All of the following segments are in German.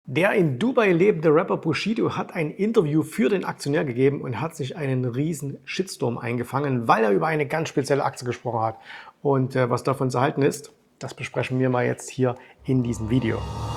Der in Dubai lebende Rapper Bushido hat ein Interview für den Aktionär gegeben und hat sich einen riesen Shitstorm eingefangen, weil er über eine ganz spezielle Aktie gesprochen hat. Und was davon zu halten ist, das besprechen wir mal jetzt hier in diesem Video.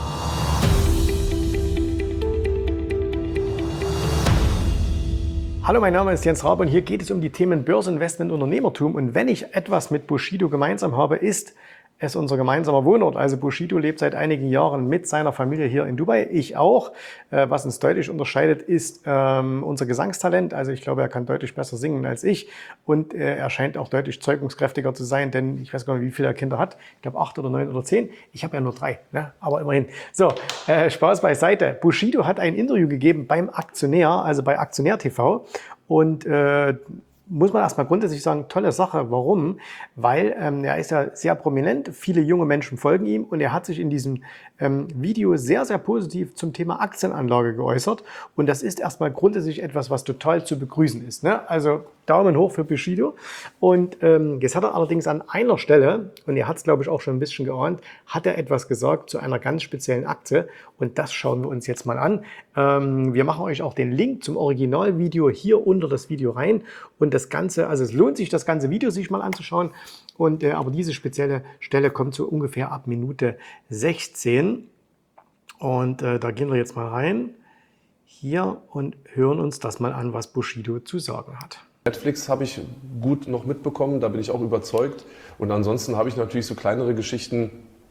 Hallo, mein Name ist Jens Rabe und hier geht es um die Themen Börseninvestment und Unternehmertum. Und wenn ich etwas mit Bushido gemeinsam habe, ist es unser gemeinsamer Wohnort. Also Bushido lebt seit einigen Jahren mit seiner Familie hier in Dubai. Ich auch. Was uns deutlich unterscheidet, ist unser Gesangstalent. Also ich glaube, er kann deutlich besser singen als ich. Und er scheint auch deutlich zeugungskräftiger zu sein, denn ich weiß gar nicht, wie viele Kinder er hat. Ich glaube 8 oder 9 oder 10. Ich habe ja nur 3, ne? Aber immerhin. So, Spaß beiseite. Bushido hat ein Interview gegeben beim Aktionär, also bei Aktionär TV. Und muss man erstmal grundsätzlich sagen, tolle Sache. Warum? Weil er ist ja sehr prominent, viele junge Menschen folgen ihm und er hat sich in diesem Video sehr, sehr positiv zum Thema Aktienanlage geäußert. Und das ist erstmal grundsätzlich etwas, was total zu begrüßen ist, ne? Also Daumen hoch für Bushido. Und jetzt hat er allerdings an einer Stelle, und er hat es, glaube ich, auch schon ein bisschen geahnt, hat er etwas gesagt zu einer ganz speziellen Aktie. Und das schauen wir uns jetzt mal an. Wir machen euch auch den Link zum Originalvideo hier unter das Video rein. Und das Ganze, also es lohnt sich, das ganze Video sich mal anzuschauen. Und aber diese spezielle Stelle kommt so ungefähr ab Minute 16. Und da gehen wir jetzt mal rein hier und hören uns das mal an, was Bushido zu sagen hat. Netflix habe ich gut noch mitbekommen, da bin ich auch überzeugt. Und ansonsten habe ich natürlich so kleinere Geschichten.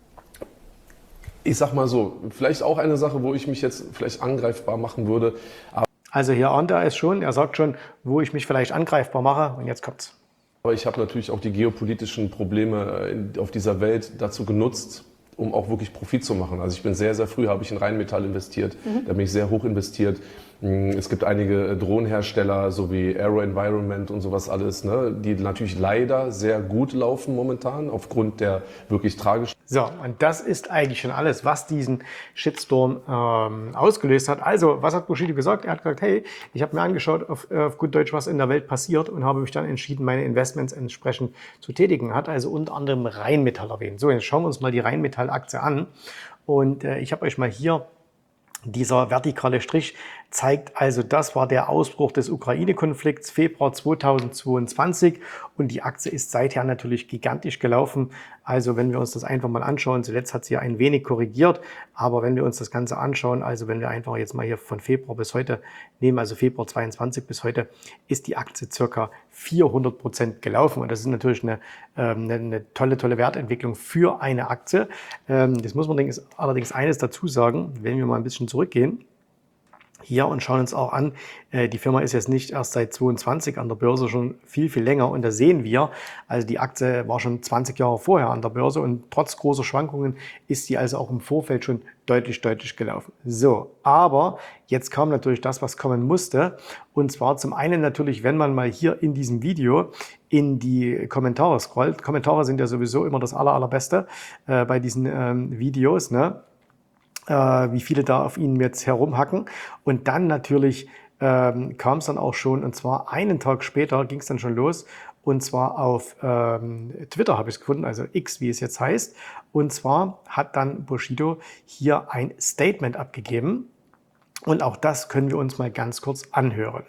Ich sag mal so, vielleicht auch eine Sache, wo ich mich jetzt vielleicht angreifbar machen würde. Also hier ahnt er es schon, er sagt schon, wo ich mich vielleicht angreifbar mache, und jetzt kommt's. Aber ich habe natürlich auch die geopolitischen Probleme auf dieser Welt dazu genutzt, um auch wirklich Profit zu machen. Also ich bin sehr, sehr früh, habe ich in Rheinmetall investiert, da bin ich sehr hoch investiert. Es gibt einige Drohnenhersteller, so wie Aero Environment und sowas alles, ne, die natürlich leider sehr gut laufen momentan, aufgrund der wirklich tragischen. So, und das ist eigentlich schon alles, was diesen Shitstorm ausgelöst hat. Also, was hat Bushido gesagt? Er hat gesagt, hey, ich habe mir angeschaut, auf gut Deutsch, was in der Welt passiert und habe mich dann entschieden, meine Investments entsprechend zu tätigen. Hat also unter anderem Rheinmetall erwähnt. So, jetzt schauen wir uns mal die Rheinmetall-Aktie an. Und ich habe euch mal hier dieser vertikale Strich zeigt also, das war der Ausbruch des Ukraine-Konflikts Februar 2022 und die Aktie ist seither natürlich gigantisch gelaufen. Also wenn wir uns das einfach mal anschauen, zuletzt hat sie ja ein wenig korrigiert, aber wenn wir uns das Ganze anschauen, also wenn wir einfach jetzt mal hier von Februar bis heute nehmen, also Februar 22 bis heute, ist die Aktie circa 400% gelaufen und das ist natürlich eine tolle Wertentwicklung für eine Aktie. Das muss man allerdings eines dazu sagen, wenn wir mal ein bisschen zurückgehen hier und schauen uns auch an, die Firma ist jetzt nicht erst seit 22 an der Börse, schon viel länger und da sehen wir, also die Aktie war schon 20 Jahre vorher an der Börse und trotz großer Schwankungen ist sie also auch im Vorfeld schon deutlich gelaufen. So, aber jetzt kam natürlich das, was kommen musste, und zwar zum einen natürlich, wenn man mal hier in diesem Video in die Kommentare scrollt. Kommentare sind ja sowieso immer das allerbeste bei diesen Videos, ne? Wie viele da auf ihn jetzt herumhacken. Und dann natürlich kam es dann auch schon, und zwar einen Tag später ging es dann schon los, und zwar auf Twitter habe ich es gefunden, also X, wie es jetzt heißt. Und zwar hat dann Bushido hier ein Statement abgegeben und auch das können wir uns mal ganz kurz anhören.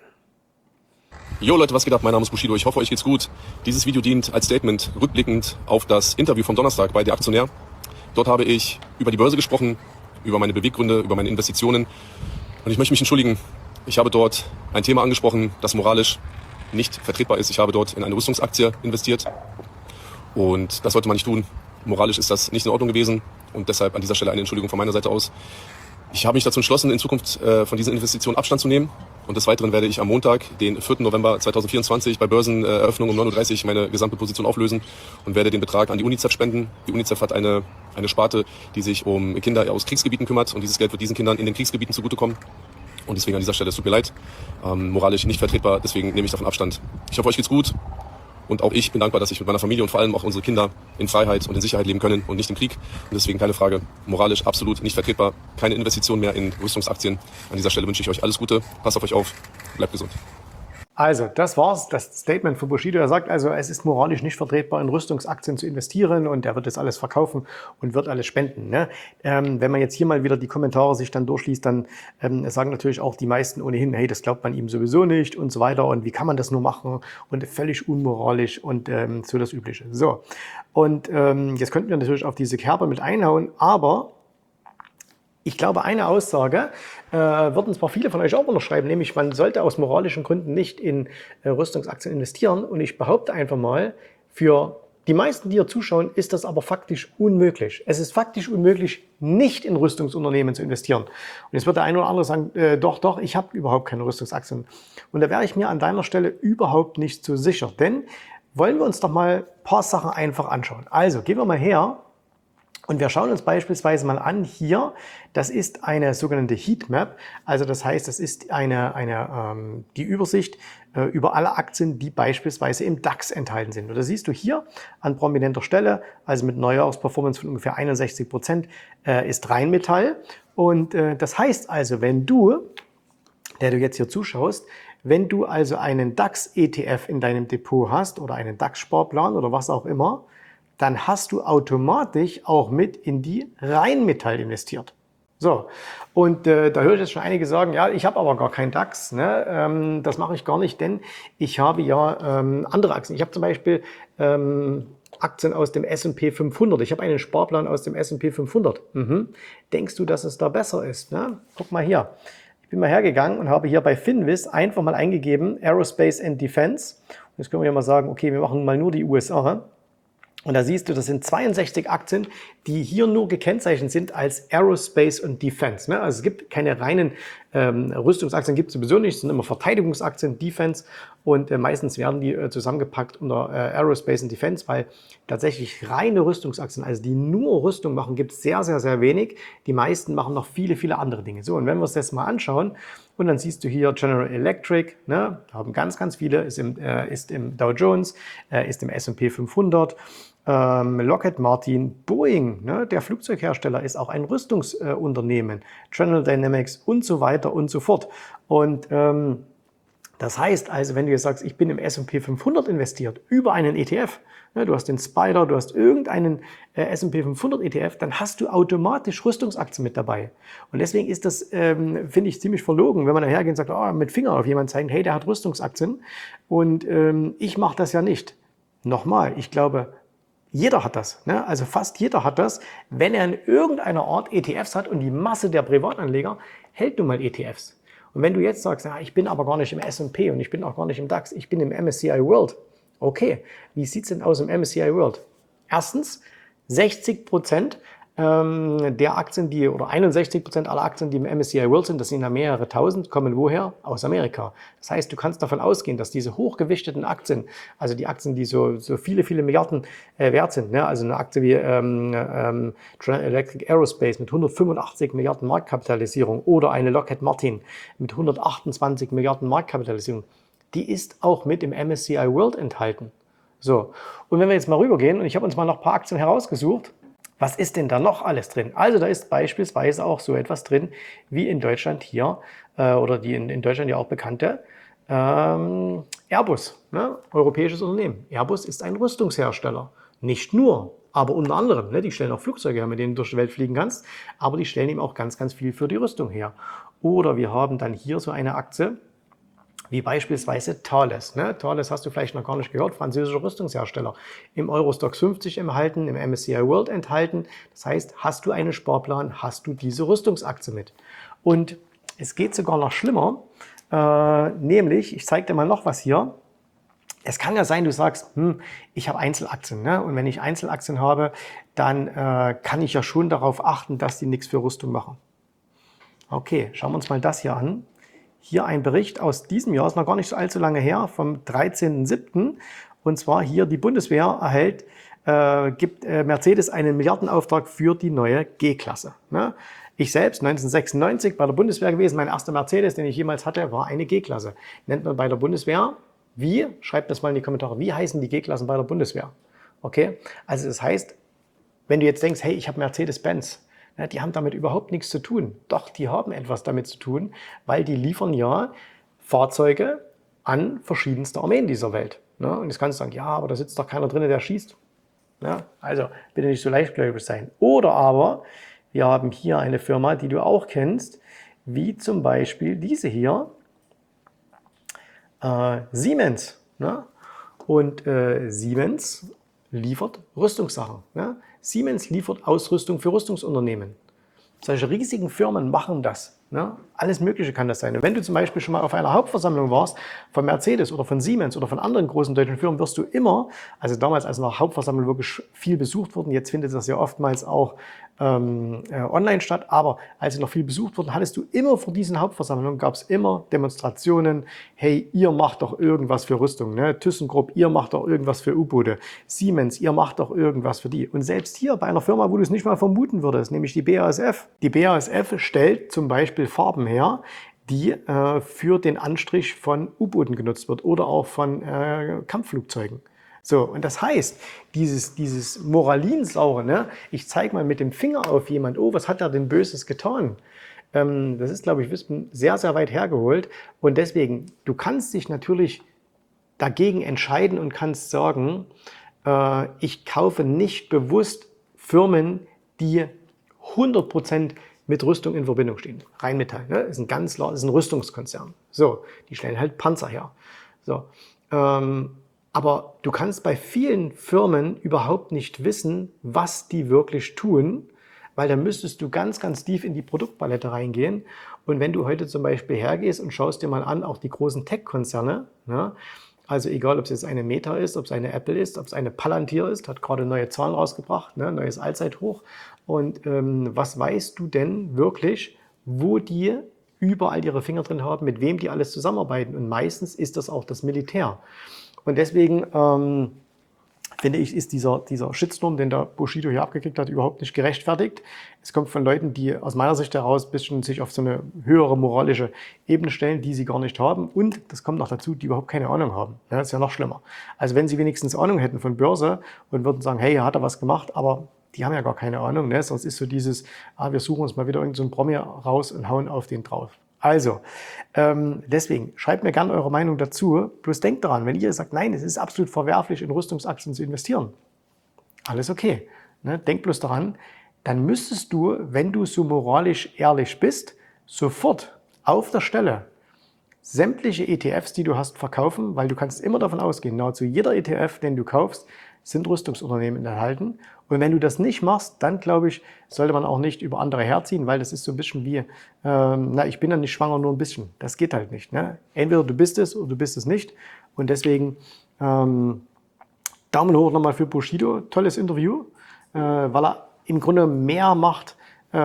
Jo Leute, was geht ab? Mein Name ist Bushido, ich hoffe, euch geht's gut. Dieses Video dient als Statement rückblickend auf das Interview vom Donnerstag bei der Aktionär. Dort habe ich über die Börse gesprochen, über meine Beweggründe, über meine Investitionen. Und ich möchte mich entschuldigen. Ich habe dort ein Thema angesprochen, das moralisch nicht vertretbar ist. Ich habe dort in eine Rüstungsaktie investiert. Und das sollte man nicht tun. Moralisch ist das nicht in Ordnung gewesen. Und deshalb an dieser Stelle eine Entschuldigung von meiner Seite aus. Ich habe mich dazu entschlossen, in Zukunft von diesen Investitionen Abstand zu nehmen. Und des Weiteren werde ich am Montag, den 4. November 2024, bei Börseneröffnung um 9:30 Uhr meine gesamte Position auflösen und werde den Betrag an die UNICEF spenden. Die UNICEF hat eine Sparte, die sich um Kinder aus Kriegsgebieten kümmert. Und dieses Geld wird diesen Kindern in den Kriegsgebieten zugutekommen. Und deswegen an dieser Stelle, es tut mir leid, moralisch nicht vertretbar, deswegen nehme ich davon Abstand. Ich hoffe, euch geht's gut. Und auch ich bin dankbar, dass ich mit meiner Familie und vor allem auch unsere Kinder in Freiheit und in Sicherheit leben können und nicht im Krieg. Und deswegen keine Frage, moralisch absolut nicht vertretbar. Keine Investition mehr in Rüstungsaktien. An dieser Stelle wünsche ich euch alles Gute. Passt auf euch auf. Bleibt gesund. Also, das war's, das Statement von Bushido. Er sagt also, es ist moralisch nicht vertretbar, in Rüstungsaktien zu investieren und er wird das alles verkaufen und wird alles spenden. Ne? Wenn man jetzt hier mal wieder die Kommentare sich dann durchliest, dann sagen natürlich auch die meisten ohnehin, hey, das glaubt man ihm sowieso nicht und so weiter und wie kann man das nur machen und völlig unmoralisch und so das Übliche. So, und jetzt könnten wir natürlich auf diese Kerbe mit einhauen, aber ich glaube, eine Aussage würden zwar viele von euch auch unterschreiben, nämlich man sollte aus moralischen Gründen nicht in Rüstungsaktien investieren. Und ich behaupte einfach mal, für die meisten, die hier zuschauen, ist das aber faktisch unmöglich. Es ist faktisch unmöglich, nicht in Rüstungsunternehmen zu investieren. Und jetzt wird der eine oder andere sagen, doch, ich habe überhaupt keine Rüstungsaktien. Und da wäre ich mir an deiner Stelle überhaupt nicht so sicher. Denn wollen wir uns doch mal ein paar Sachen einfach anschauen. Also gehen wir mal her. Und wir schauen uns beispielsweise mal an hier, das ist eine sogenannte Heatmap, also das heißt, das ist die Übersicht über alle Aktien, die beispielsweise im DAX enthalten sind. Und das siehst du hier an prominenter Stelle, also mit Neujahrsperformance von ungefähr 61%, ist Rheinmetall. Und das heißt also, wenn du, der du jetzt hier zuschaust, wenn du also einen DAX-ETF in deinem Depot hast oder einen DAX-Sparplan oder was auch immer, dann hast du automatisch auch mit in die Rheinmetall investiert. So, und da höre ich jetzt schon einige sagen, ja, ich habe aber gar keinen DAX, ne? Das mache ich gar nicht, denn ich habe ja andere Aktien. Ich habe zum Beispiel Aktien aus dem S&P 500. Ich habe einen Sparplan aus dem S&P 500. Denkst du, dass es da besser ist? Ne? Guck mal hier. Ich bin mal hergegangen und habe hier bei Finviz einfach mal eingegeben Aerospace and Defense. Und jetzt können wir ja mal sagen, okay, wir machen mal nur die USA. Und da siehst du, das sind 62 Aktien, die hier nur gekennzeichnet sind als Aerospace und Defense. Ne? Also es gibt keine reinen Rüstungsaktien, gibt es sowieso nicht, es sind immer Verteidigungsaktien, Defense und meistens werden die zusammengepackt unter Aerospace und Defense, weil tatsächlich reine Rüstungsaktien, also die nur Rüstung machen, gibt es sehr, sehr, sehr wenig. Die meisten machen noch viele, viele andere Dinge. So, und wenn wir uns das mal anschauen, und dann siehst du hier General Electric, ne, haben ganz, ganz viele, ist im Dow Jones, ist im S&P 500, Lockheed Martin, Boeing, ne, der Flugzeughersteller, ist auch ein Rüstungsunternehmen, General Dynamics und so weiter und so fort. Und das heißt also, wenn du jetzt sagst, ich bin im S&P 500 investiert, über einen ETF, ne, du hast den Spider, du hast irgendeinen S&P 500 ETF, dann hast du automatisch Rüstungsaktien mit dabei. Und deswegen ist das, finde ich, ziemlich verlogen, wenn man dahergeht und sagt, oh, mit Finger auf jemanden zeigen, hey, der hat Rüstungsaktien und ich mache das ja nicht. Nochmal, ich glaube, jeder hat das, ne? Also fast jeder hat das, wenn er in irgendeiner Art ETFs hat und die Masse der Privatanleger hält nun mal ETFs. Und wenn du jetzt sagst, ja, ich bin aber gar nicht im S&P und ich bin auch gar nicht im DAX, ich bin im MSCI World. Okay, wie sieht es denn aus im MSCI World? Erstens, 60% der Aktien, oder 61% aller Aktien, die im MSCI World sind, das sind ja mehrere tausend, kommen woher? Aus Amerika. Das heißt, du kannst davon ausgehen, dass diese hochgewichteten Aktien, also die Aktien, die so viele, viele Milliarden wert sind, ne? Also eine Aktie wie General Electric Aerospace mit 185 Milliarden Marktkapitalisierung oder eine Lockheed Martin mit 128 Milliarden Marktkapitalisierung, die ist auch mit im MSCI World enthalten. So, und wenn wir jetzt mal rübergehen, und ich habe uns mal noch ein paar Aktien herausgesucht, was ist denn da noch alles drin? Also da ist beispielsweise auch so etwas drin, wie in Deutschland hier, oder die in Deutschland ja auch bekannte Airbus, ne? Europäisches Unternehmen. Airbus ist ein Rüstungshersteller. Nicht nur, aber unter anderem. Ne? Die stellen auch Flugzeuge her, mit denen du durch die Welt fliegen kannst, aber die stellen eben auch ganz, ganz viel für die Rüstung her. Oder wir haben dann hier so eine Aktie, wie beispielsweise Thales. Ne? Thales hast du vielleicht noch gar nicht gehört, französischer Rüstungshersteller. Im Eurostoxx 50 enthalten, im MSCI World enthalten. Das heißt, hast du einen Sparplan, hast du diese Rüstungsaktie mit. Und es geht sogar noch schlimmer, nämlich, ich zeige dir mal noch was hier. Es kann ja sein, du sagst, ich habe Einzelaktien. Ne? Und wenn ich Einzelaktien habe, dann kann ich ja schon darauf achten, dass die nichts für Rüstung machen. Okay, schauen wir uns mal das hier an. Hier ein Bericht aus diesem Jahr, ist noch gar nicht so allzu lange her, vom 13.07. Und zwar hier, die Bundeswehr gibt Mercedes einen Milliardenauftrag für die neue G-Klasse. Ne? Ich selbst, 1996 bei der Bundeswehr gewesen, mein erster Mercedes, den ich jemals hatte, war eine G-Klasse. Nennt man bei der Bundeswehr, wie? Schreibt das mal in die Kommentare, wie heißen die G-Klassen bei der Bundeswehr? Okay, also das heißt, wenn du jetzt denkst, hey, ich habe Mercedes-Benz, ja, die haben damit überhaupt nichts zu tun. Doch, die haben etwas damit zu tun, weil die liefern ja Fahrzeuge an verschiedenste Armeen dieser Welt. Ne? Und jetzt kannst du sagen, ja, aber da sitzt doch keiner drin, der schießt. Ja? Also bitte nicht so leichtgläubig sein. Oder aber, wir haben hier eine Firma, die du auch kennst, wie zum Beispiel diese hier, Siemens. Ne? Und Siemens liefert Rüstungssachen. Ne? Siemens liefert Ausrüstung für Rüstungsunternehmen. Solche riesigen Firmen machen das. Ne? Alles Mögliche kann das sein. Und wenn du zum Beispiel schon mal auf einer Hauptversammlung warst, von Mercedes oder von Siemens oder von anderen großen deutschen Firmen, wirst du immer, also damals, als nach Hauptversammlung wirklich viel besucht wurden, jetzt findet das ja oftmals auch online statt, aber als sie noch viel besucht wurden, hattest du immer vor diesen Hauptversammlungen, gab es immer Demonstrationen, hey, ihr macht doch irgendwas für Rüstung, ne? ThyssenKrupp, ihr macht doch irgendwas für U-Boote, Siemens, ihr macht doch irgendwas für die. Und selbst hier bei einer Firma, wo du es nicht mal vermuten würdest, nämlich die BASF. Die BASF stellt zum Beispiel Farben her, die für den Anstrich von U-Booten genutzt wird oder auch von Kampfflugzeugen. So, und das heißt, dieses Moralinsaure, ne? Ich zeige mal mit dem Finger auf jemand, oh, was hat er denn Böses getan? Das ist, glaube ich, Wissen sehr, sehr weit hergeholt. Und deswegen, du kannst dich natürlich dagegen entscheiden und kannst sagen, ich kaufe nicht bewusst Firmen, die 100% mit Rüstung in Verbindung stehen. Rheinmetall, ne? Ist ein ganz klar, ist ein Rüstungskonzern. So, die stellen halt Panzer her. So, aber du kannst bei vielen Firmen überhaupt nicht wissen, was die wirklich tun, weil da müsstest du ganz, ganz tief in die Produktpalette reingehen. Und wenn du heute zum Beispiel hergehst und schaust dir mal an, auch die großen Tech-Konzerne, ne? Also egal, ob es jetzt eine Meta ist, ob es eine Apple ist, ob es eine Palantir ist, hat gerade neue Zahlen rausgebracht, ne? Neues Allzeithoch. Und was weißt du denn wirklich, wo die überall ihre Finger drin haben, mit wem die alles zusammenarbeiten? Und meistens ist das auch das Militär. Und deswegen finde ich, ist dieser Shitstorm, den der Bushido hier abgekriegt hat, überhaupt nicht gerechtfertigt. Es kommt von Leuten, die aus meiner Sicht heraus ein bisschen sich auf so eine höhere moralische Ebene stellen, die sie gar nicht haben. Und das kommt noch dazu, die überhaupt keine Ahnung haben. Ja, das ist ja noch schlimmer. Also wenn sie wenigstens Ahnung hätten von Börse und würden sagen, hey, hat er was gemacht, aber die haben ja gar keine Ahnung. Ne? Sonst ist so dieses, wir suchen uns mal wieder irgendeinen so Promi raus und hauen auf den drauf. Also, deswegen, schreibt mir gerne eure Meinung dazu. Bloß denkt daran, wenn ihr sagt, nein, es ist absolut verwerflich, in Rüstungsaktien zu investieren. Alles okay. Ne? Denkt bloß daran, dann müsstest du, wenn du so moralisch ehrlich bist, sofort auf der Stelle sämtliche ETFs, die du hast, verkaufen, weil du kannst immer davon ausgehen, nahezu jeder ETF, den du kaufst, sind Rüstungsunternehmen enthalten. Und wenn du das nicht machst, dann glaube ich, sollte man auch nicht über andere herziehen, weil das ist so ein bisschen wie, ich bin ja nicht schwanger, nur ein bisschen. Das geht halt nicht. Ne? Entweder du bist es oder du bist es nicht. Und deswegen Daumen hoch nochmal für Bushido. Tolles Interview, weil er im Grunde mehr macht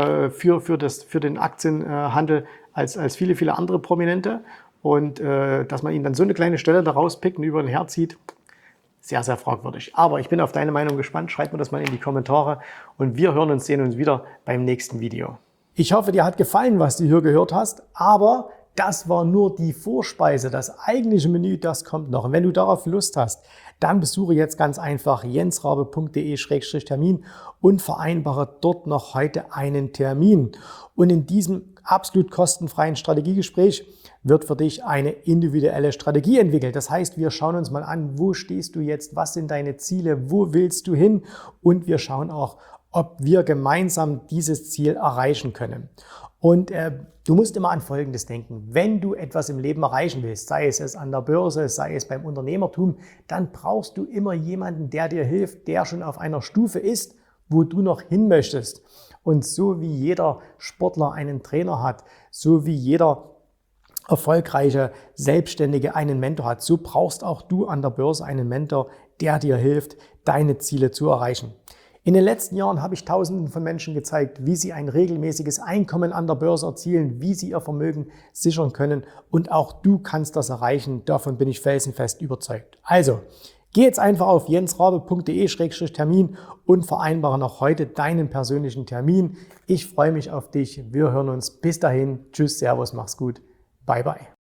für den Aktienhandel als viele, viele andere Prominente. Und dass man ihn dann so eine kleine Stelle da rauspickt und über den herzieht, sehr, sehr fragwürdig. Aber ich bin auf deine Meinung gespannt. Schreib mir das mal in die Kommentare und wir hören uns, sehen uns wieder beim nächsten Video. Ich hoffe, dir hat gefallen, was du hier gehört hast, aber das war nur die Vorspeise. Das eigentliche Menü, das kommt noch. Und wenn du darauf Lust hast, dann besuche jetzt ganz einfach jensrabe.de/termin und vereinbare dort noch heute einen Termin. Und in diesem absolut kostenfreien Strategiegespräch wird für dich eine individuelle Strategie entwickelt. Das heißt, wir schauen uns mal an, wo stehst du jetzt, was sind deine Ziele, wo willst du hin und wir schauen auch, ob wir gemeinsam dieses Ziel erreichen können. Und du musst immer an Folgendes denken. Wenn du etwas im Leben erreichen willst, sei es an der Börse, sei es beim Unternehmertum, dann brauchst du immer jemanden, der dir hilft, der schon auf einer Stufe ist, wo du noch hin möchtest. Und so wie jeder Sportler einen Trainer hat, so wie jeder erfolgreiche Selbstständige einen Mentor hat, so brauchst auch du an der Börse einen Mentor, der dir hilft, deine Ziele zu erreichen. In den letzten Jahren habe ich Tausenden von Menschen gezeigt, wie sie ein regelmäßiges Einkommen an der Börse erzielen, wie sie ihr Vermögen sichern können und auch du kannst das erreichen. Davon bin ich felsenfest überzeugt. Also, geh jetzt einfach auf jensrabe.de/termin und vereinbare noch heute deinen persönlichen Termin. Ich freue mich auf dich. Wir hören uns. Bis dahin. Tschüss, Servus, mach's gut. Bye, bye.